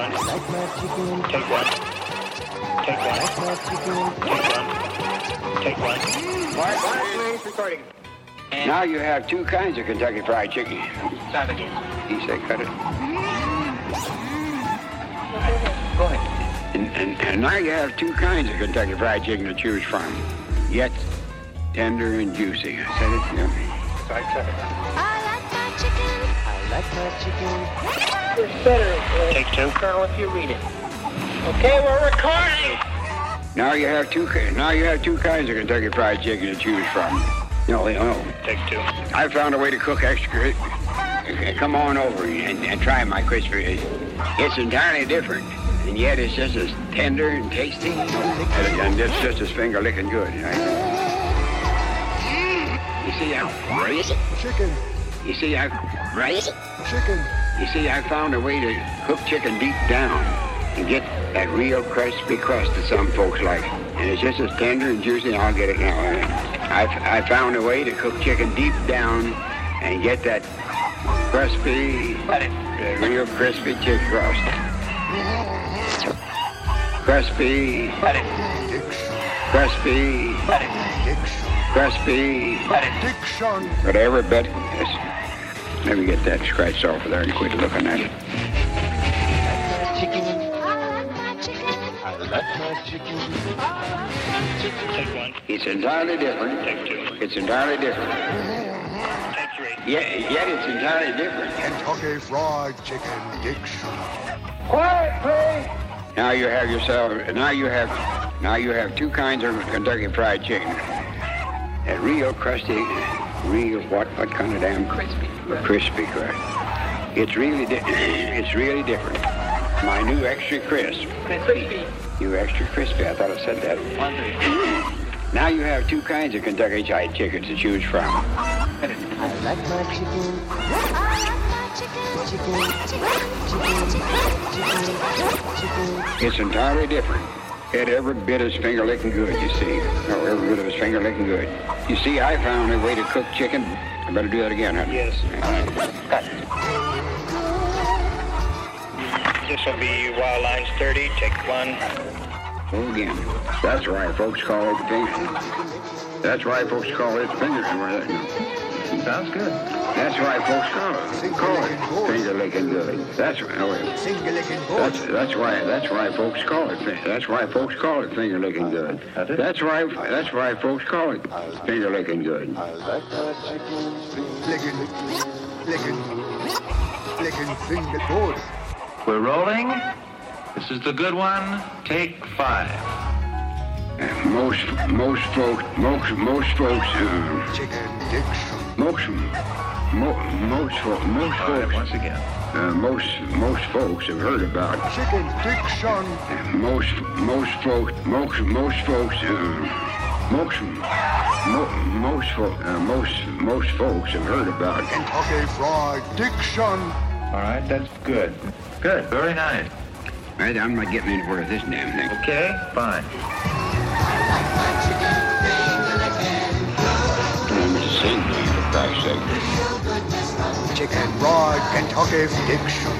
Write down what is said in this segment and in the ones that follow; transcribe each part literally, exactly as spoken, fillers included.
one. Like my chicken. Take one. Take one. Like my chicken. Take one. Take one. Mark, please, recording. Now you have two kinds of Kentucky Fried Chicken. Start again. He said cut it. Go ahead. And, and, and now you have two kinds of Kentucky Fried Chicken to choose from. Yet tender and juicy. I said it, yeah. Sorry, sorry. I like my chicken. I like my chicken. It's better. Uh, Take two. Colonel, if you read it. Okay, we're recording. Now you have two. Now you have two kinds of Kentucky Fried Chicken to choose from. No, no. Take two. I found a way to cook extra. Come on over and, and try my crispy. It's entirely different, and yet it's just as tender and tasty, and, and it's just as finger licking good. Right? You see how right? Chicken. You see how right? Chicken. You see, I found a way to cook chicken deep down and get that real crispy crust that some folks like, and it's just as tender and juicy. I'll get it now. I I found a way to cook chicken deep down and get that crispy, that real crispy chicken crust. Crispy, crispy, crispy, Diction. whatever, but yes. Let me get that scratched off of there and quit looking at it. Chicken. I like my chicken. I like my chicken. Take one. It's entirely different. Take two. It's entirely different. Take three. Yet, yet it's entirely different. Kentucky Fried Chicken. Diction. Quiet, please. Now you have yourself. Now you have. Now you have two kinds of Kentucky Fried Chicken. A real crusty, real what? What kind of damn crispy? Crispy crust. It's really. Di- it's really different. My new extra crisp. Crispy. New extra crispy. I thought I said that. One, three. Now you have two kinds of Kentucky Fried Chicken to choose from. I like my chicken. I like my chicken. Chicken. Chicken. Chicken. Chicken. It's entirely different. It every bit is finger licking good, you see. Oh, every bit of it's finger licking good. You see, I found a way to cook chicken. I better do that again, huh? Yes. Cut. This will be Wild Lines thirty. Take one. Oh, again. That's why folks call it finger. That's why folks call it finger. Sounds good. That's why folks call it. Call it finger licking good. That's right. Oh, wait. Finger licking That's that's why that's why folks call it. fin- That's why folks call it finger licking good. That's why that's why folks call it finger licking good. I like my chicken. Licking. Licking. Licking finger good. We're rolling. This is the good one. Take five. Uh, most most folks most most folks uh, Chicken. Diction. most mo, most fo- most All right, folks once again. uh, most most folks have heard about Chicken. Diction. uh, most most folks most most folks uh, most mo, most fo- uh, most most folks have heard about Kentucky Fried Diction. All right, that's good. Good. Very nice. Right, I'm not getting anywhere with this damn thing. Okay, fine. I'm sing for Christ's sake. Chicken Fried Kentucky Diction.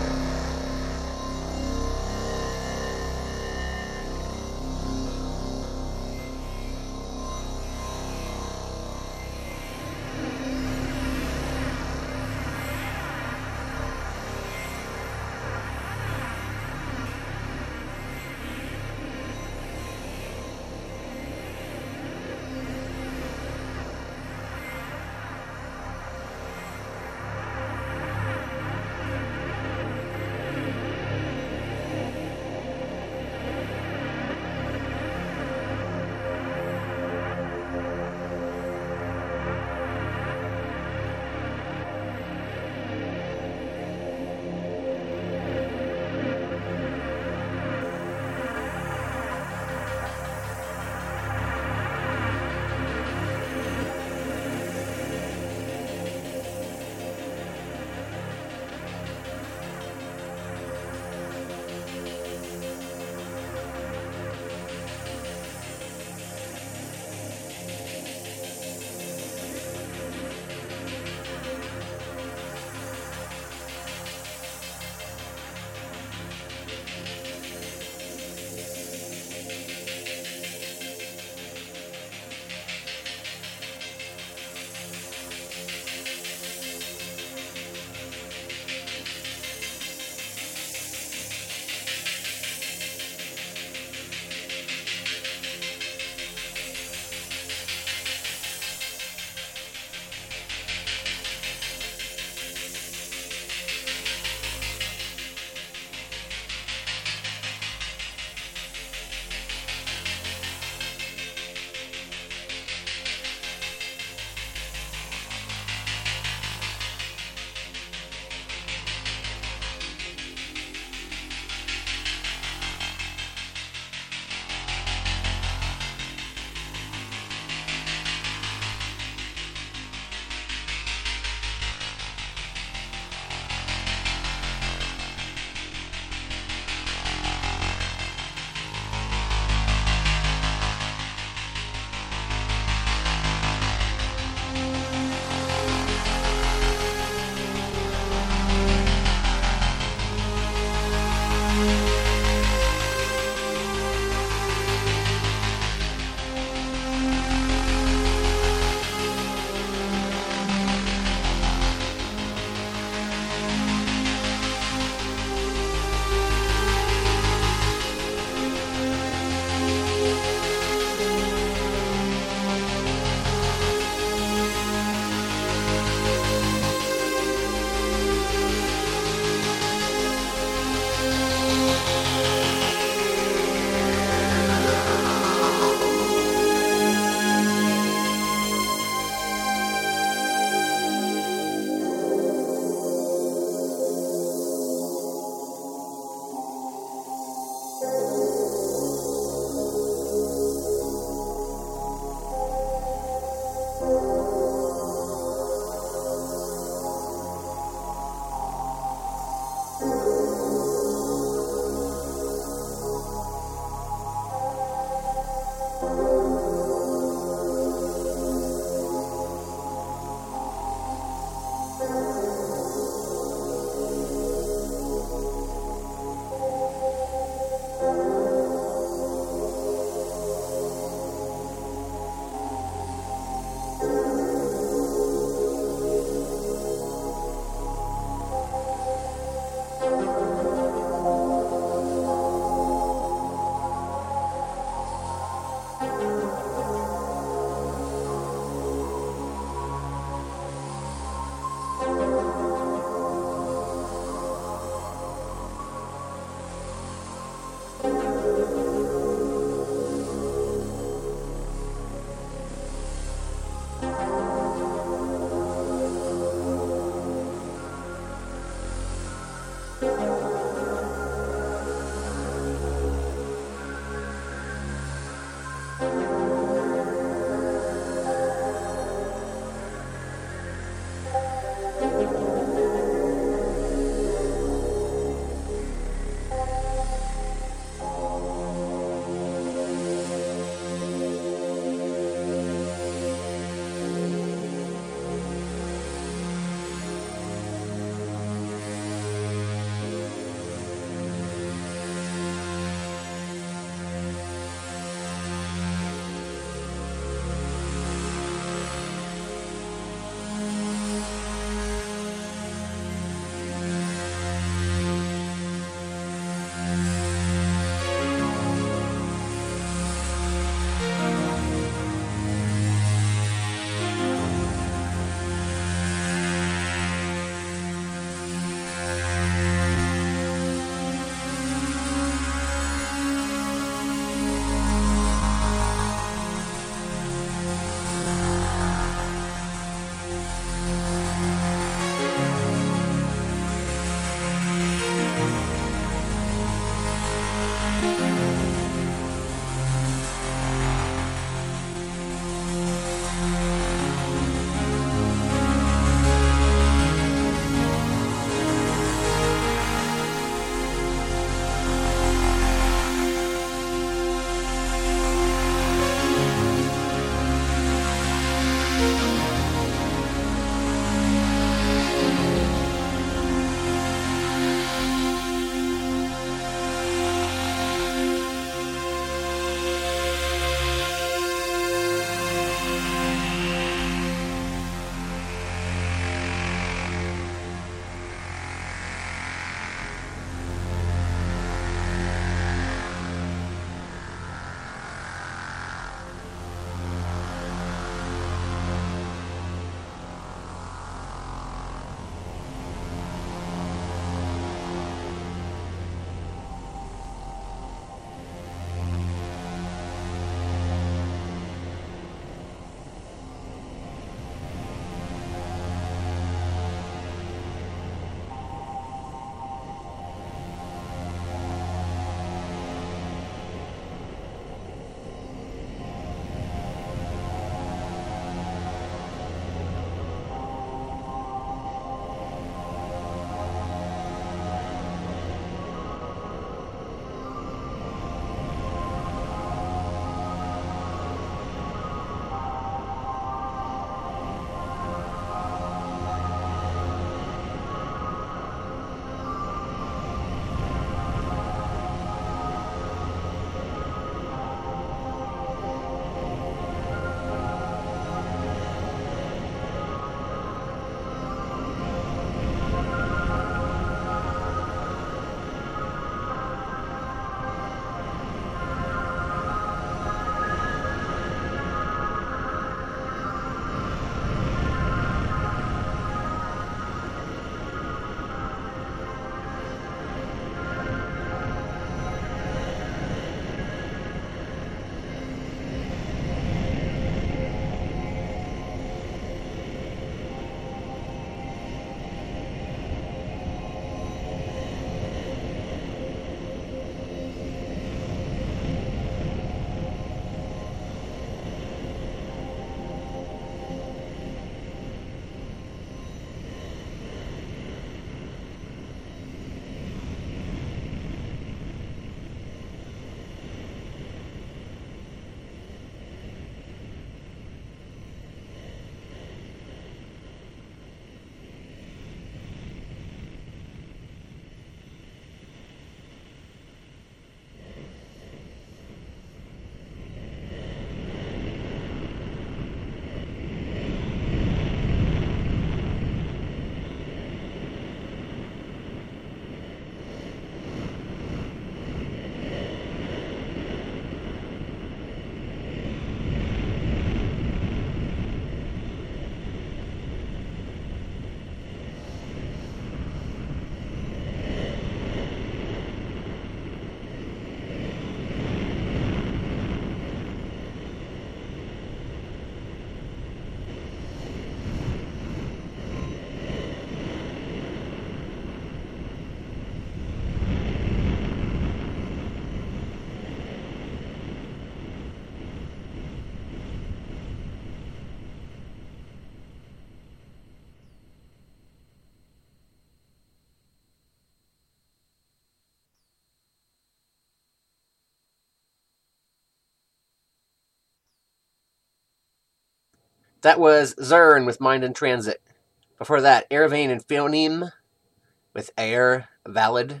That was Zern with Mind in Transit. Before that, Airvane and Phoneme with Air Valid.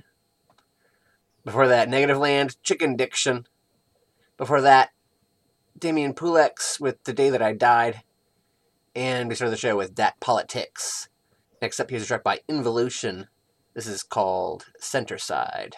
Before that, Negative Land, Chicken Diction. Before that, Damian Pulex with The Day That I Died. And we started the show with Dat Politics. Next up, here's a track by Involution. This is called Center Side.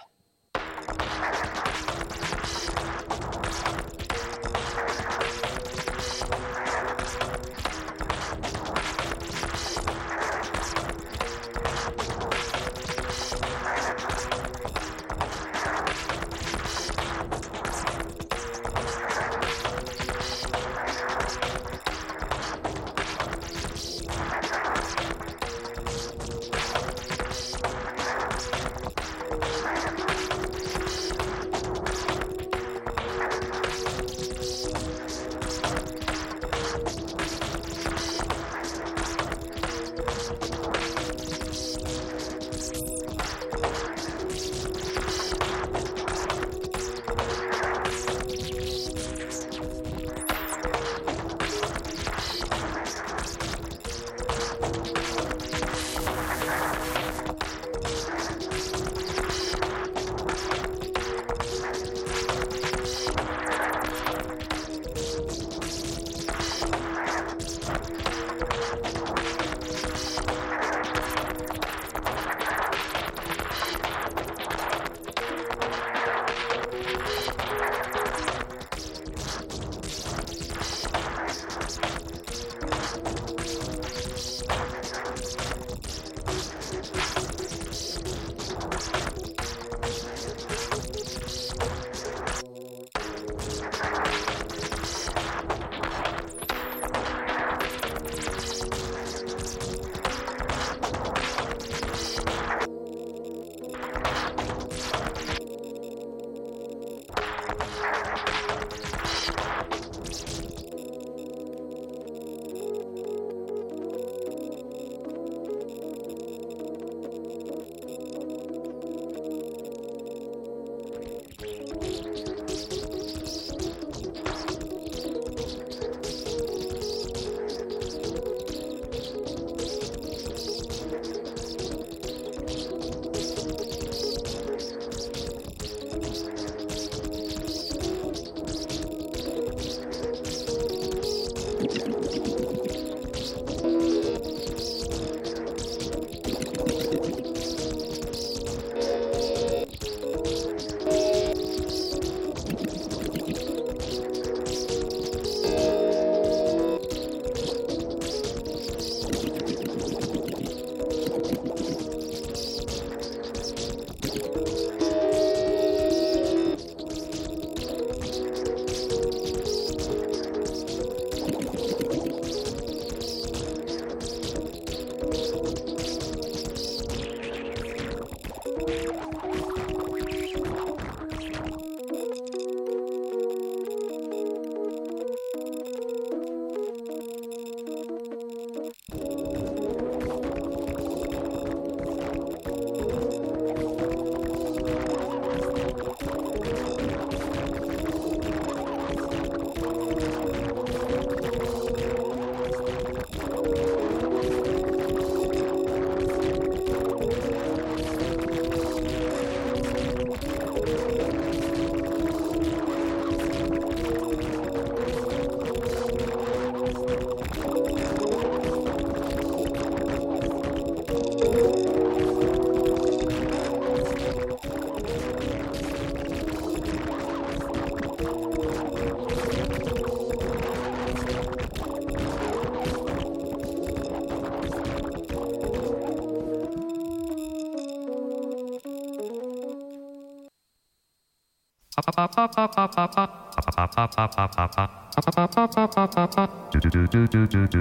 Do do do do do do do do.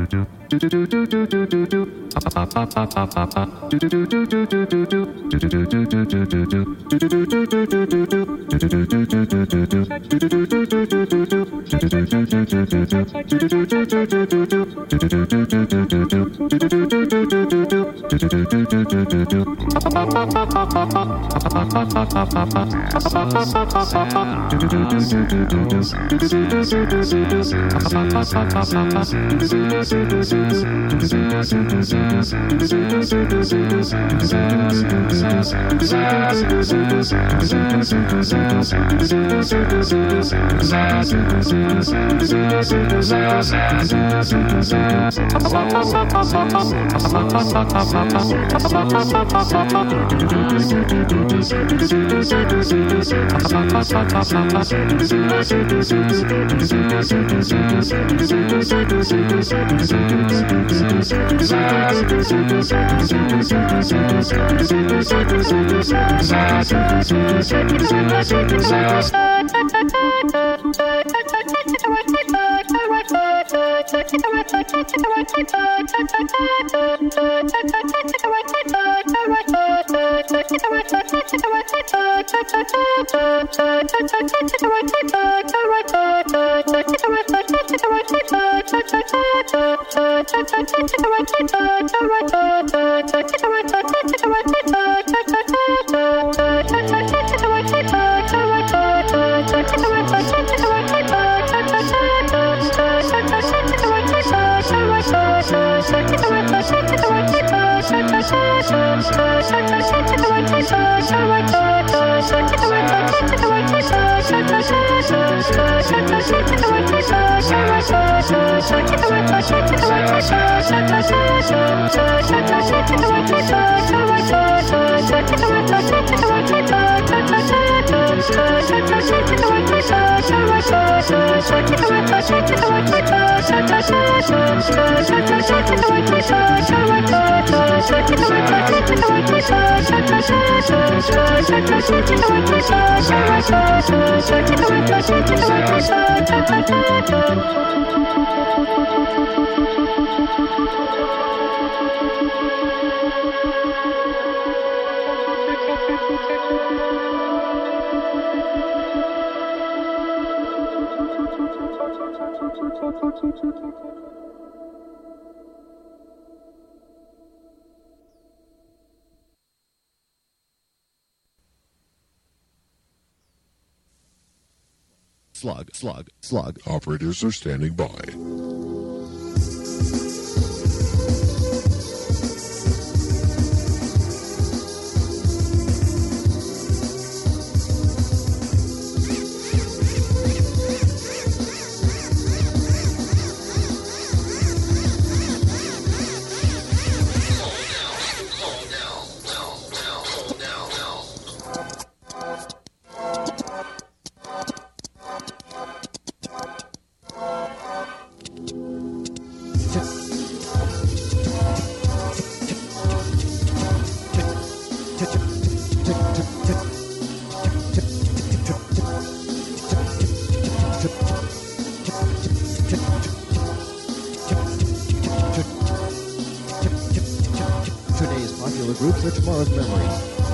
Slug, slug, slug. Operators are standing by. Groups are tomorrow's memories.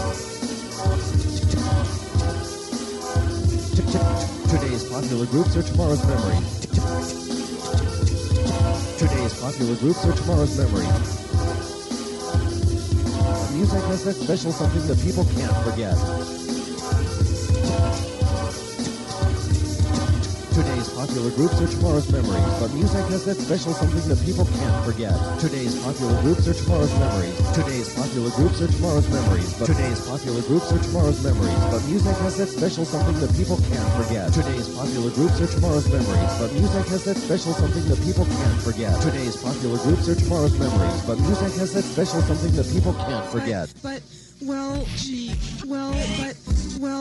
Today's popular groups are tomorrow's memories. Today's popular groups are tomorrow's memories. Music has that special something that people can't forget. Today's popular groups are tomorrow's memories, but music has that special something that people can't forget. Today's popular groups are tomorrow's memories. Today's popular groups are tomorrow's memories, but today's popular groups are tomorrow's memories, but music has that special something that people can't forget. Today's popular groups are tomorrow's memories, but music has that special something that people can't forget. Today's popular groups are tomorrow's memories, but music has that special something that people can't forget. But, but well, gee, well, but, well...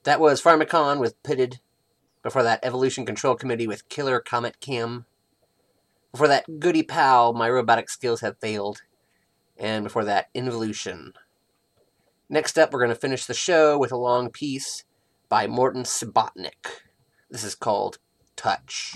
That was Pharmacon with Pitted. Before that, Evolution Control Committee with Killer Comet Cam. Before that, Goody Pal, My Robotic Skills Have Failed. And before that, Involution. Next up, we're going to finish the show with a long piece by Morton Subotnick. This is called Touch.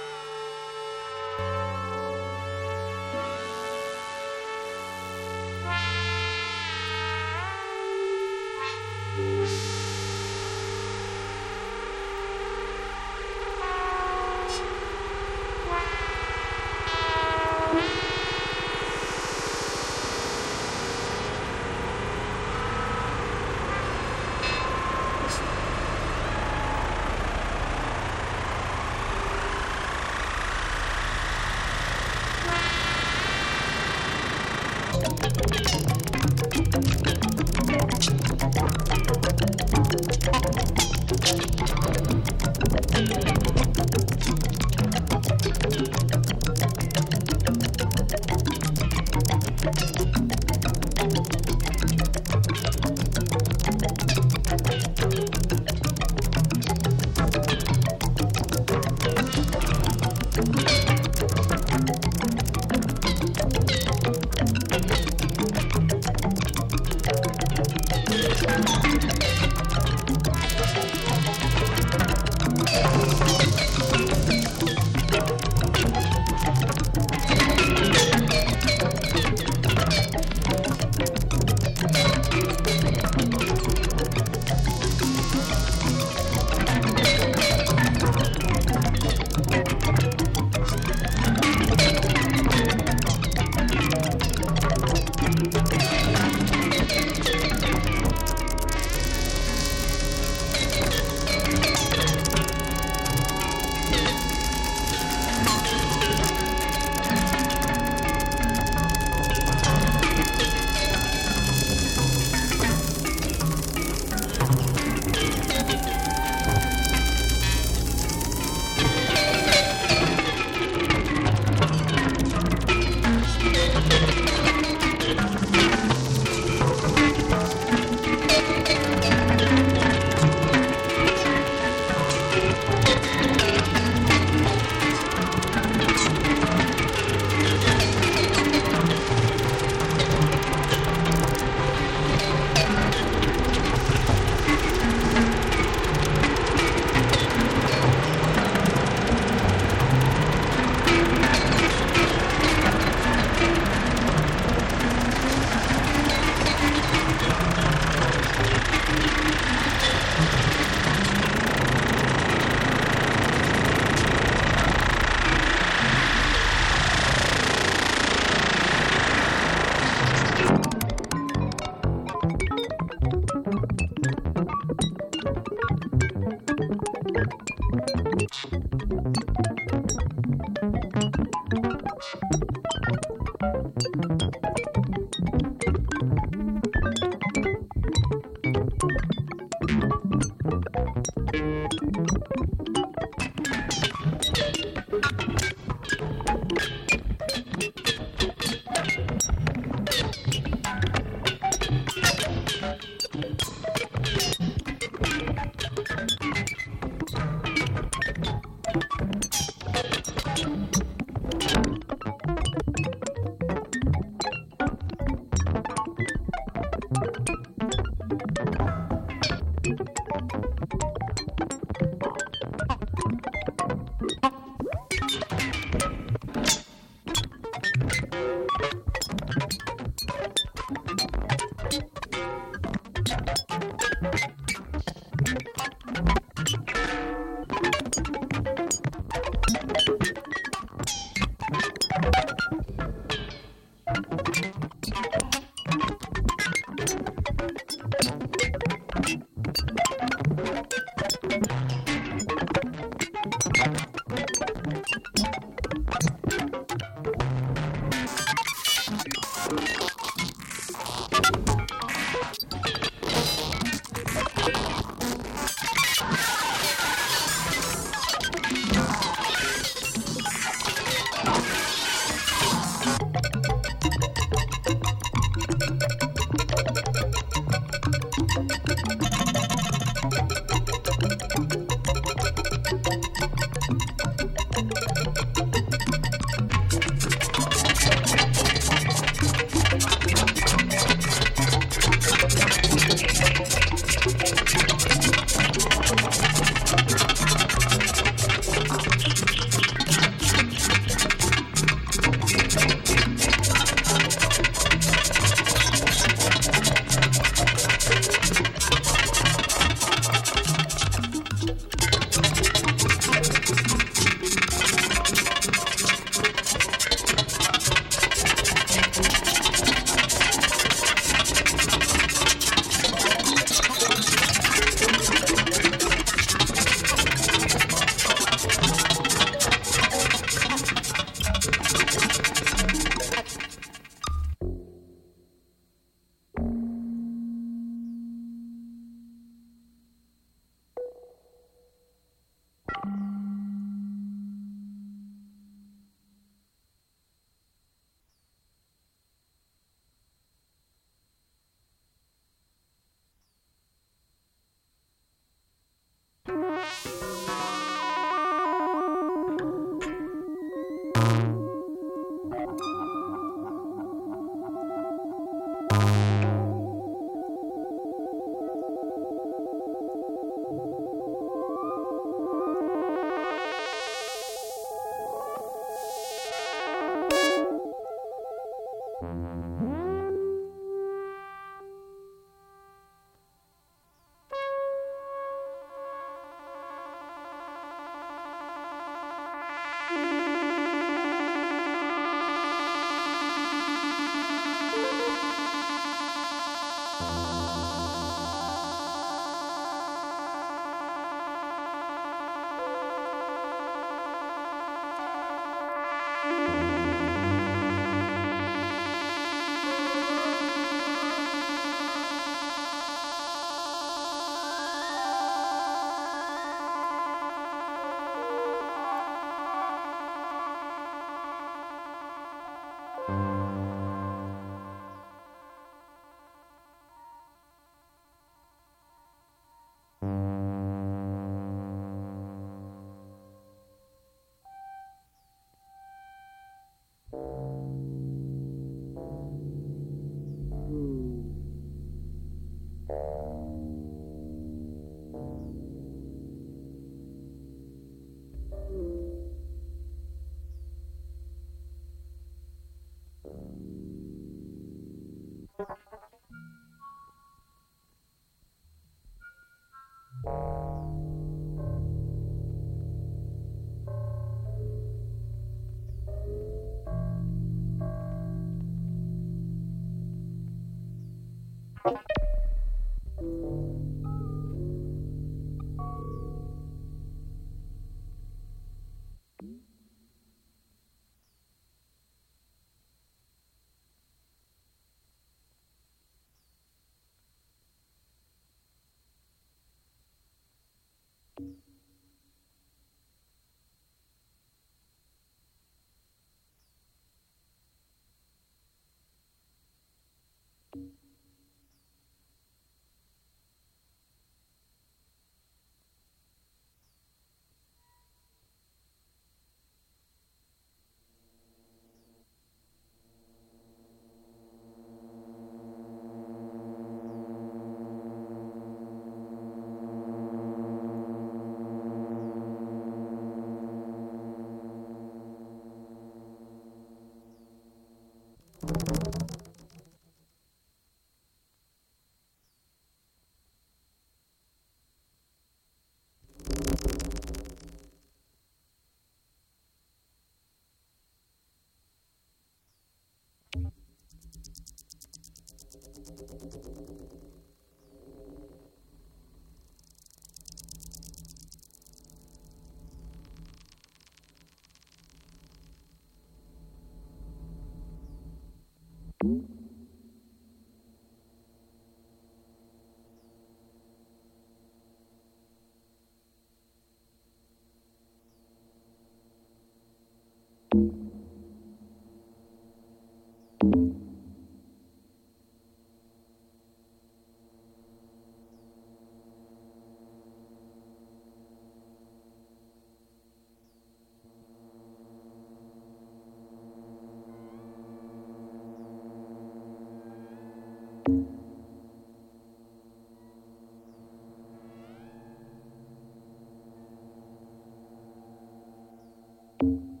you